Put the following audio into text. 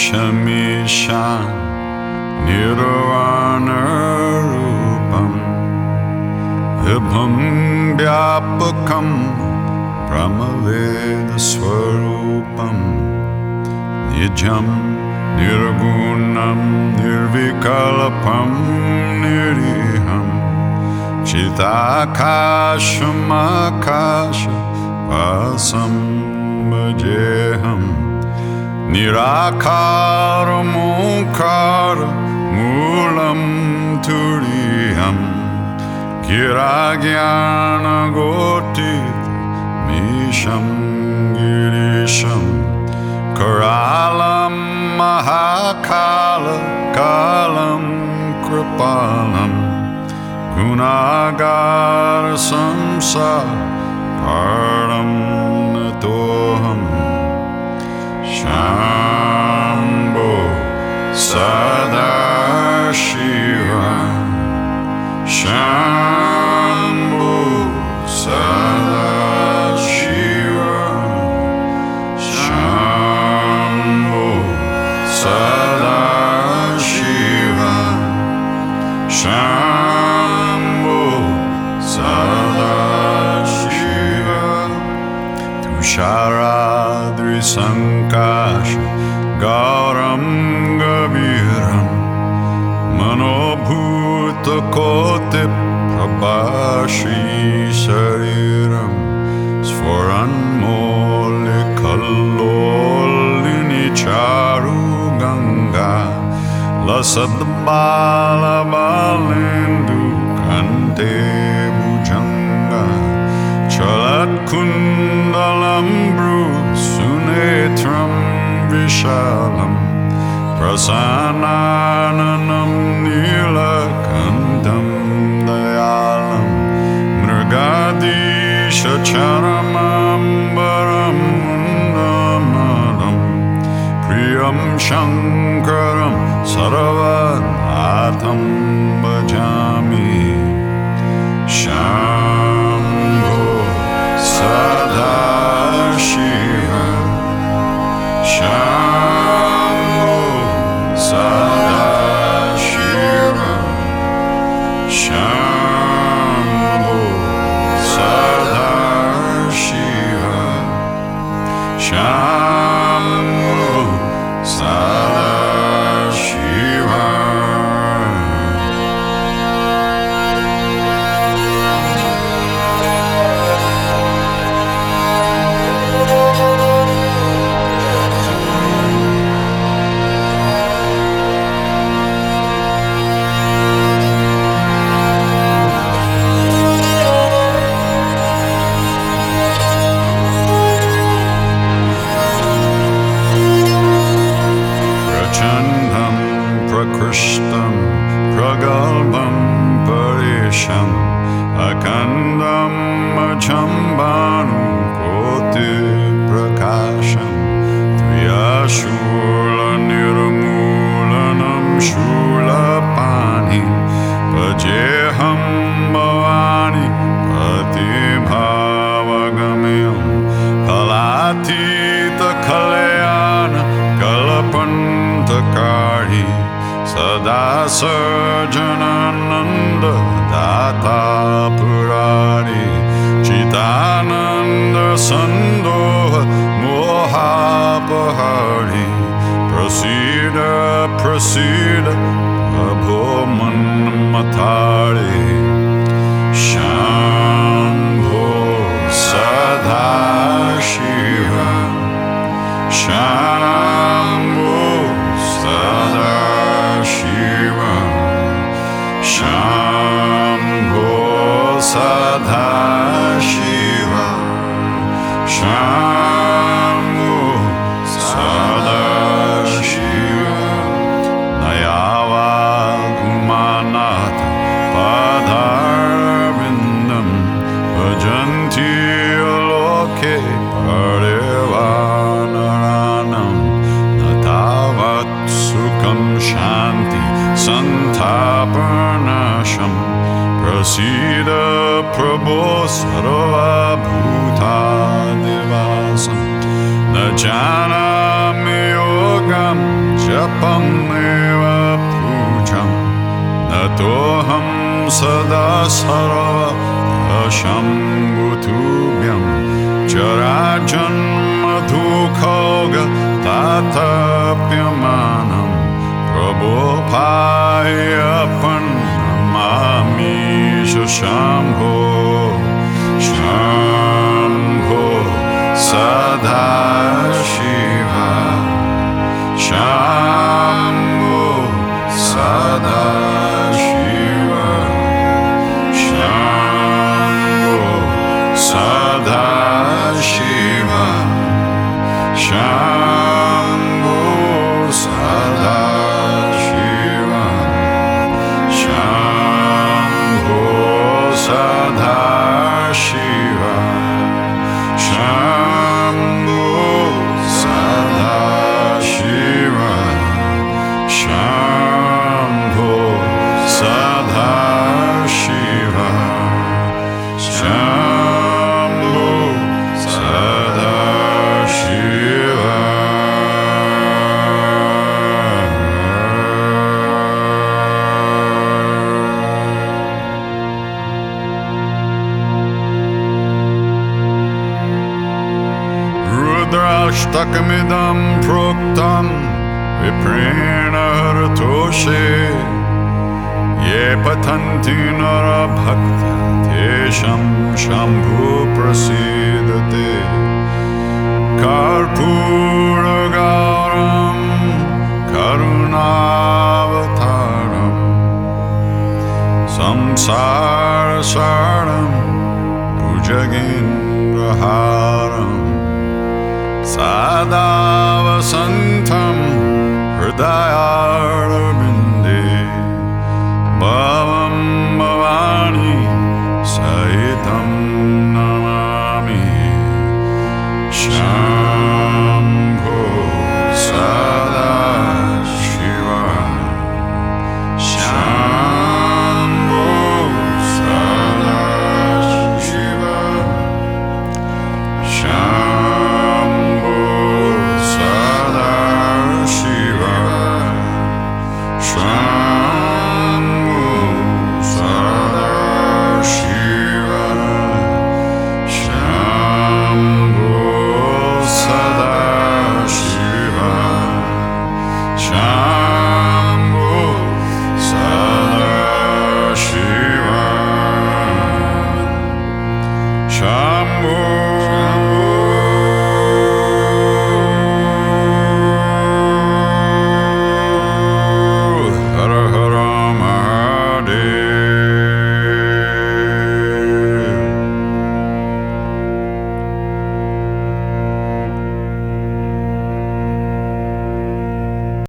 Ishamishan Nirvana Rupam Vibham Vyapakam Brahmaveda Swarupam Nijam Nirgunam Nirvikalapam Niriham Chitakasham Akasha Vasam Bhajeham Nirakaram Omkara Moolam Turiham Giragyana Goti Misham Girisham Karalam Mahakala Kalam Kripalam Gunagara Samsara Param Natoham Shambho Sadashiva Shambho Sadashiva Shambho Sadashiva Shambho Sadashiva Tusharadri Sankasha Gauram Gaviram Manobhuta Kote Prabhashi Shariram Swaranmoli Kallolini Charu Ganga Lasadbala Balindu Kante Bhujanga Chalat Kundalam Sunetram Vishalam Prasananam Nilakandam Dayalam Mrigadisha Charamambaram Mundamadam Priyam Shankaram Sarvanatham Bhajami Shambho Sadashiva Shambho Sadashiva Shambho Sadashiva Shambho Sadashiva Prachandam Prakrishtam Pragalbam Parisham Akandam Achambanu Koti Prakasham Triyashula Nirmulanam Shulapani Pajeham Bhavani Patibhavagamyam Palatita Kalyana Kalapantakari Sada Sarjanananda Data Purari Chitananda Sandoha Mohapahari Prasida Prasida Prabho Manmatari Shambho Sadashiva Shambho Sadashiva Shambho Sadashiva Shambho Sadashiva Nayava Gumanata Padharvindam Bhajanti Aloke Parivanaranam Natavat Sukham Shanti Santaparnasham Prasida Prabho Sarva Bhuta Devasam Najanami Yogam जपमेव पूजं नतोऽहं सदा सर्वशम्भुतुभ्यं जराजन्मदुःखोगतातप्यमानं प्रभोपायपन् नमामीश शम्भो शम्भो सदाशिवा शम्भो सदाशिवा शम्भो सदाशिवा शम्भो सदाशिवा शम्भो सदाशिवा शम्भो सदाशिवा शम्भो सदाशिवा शम्भो सदाशिवा रुद्राष्टकमिदं प्रोक्तं विप्रेण हरतोषे ये पठन्ति नरभक्त्या तेषां शम्भो प्रसीदते कर्पूरगौरं करुणावतारं संसारसारं भुजगेन्द्रहारं सदा वसन्तं हृदयारविन्दे भवं भवानी सहितं नमामि शम्भो सदाशिवा शम्भो सदाशिवा शम्भो सदाशिवा शम्भो सदाशिवा शम्भो सदाशिवा शम्भो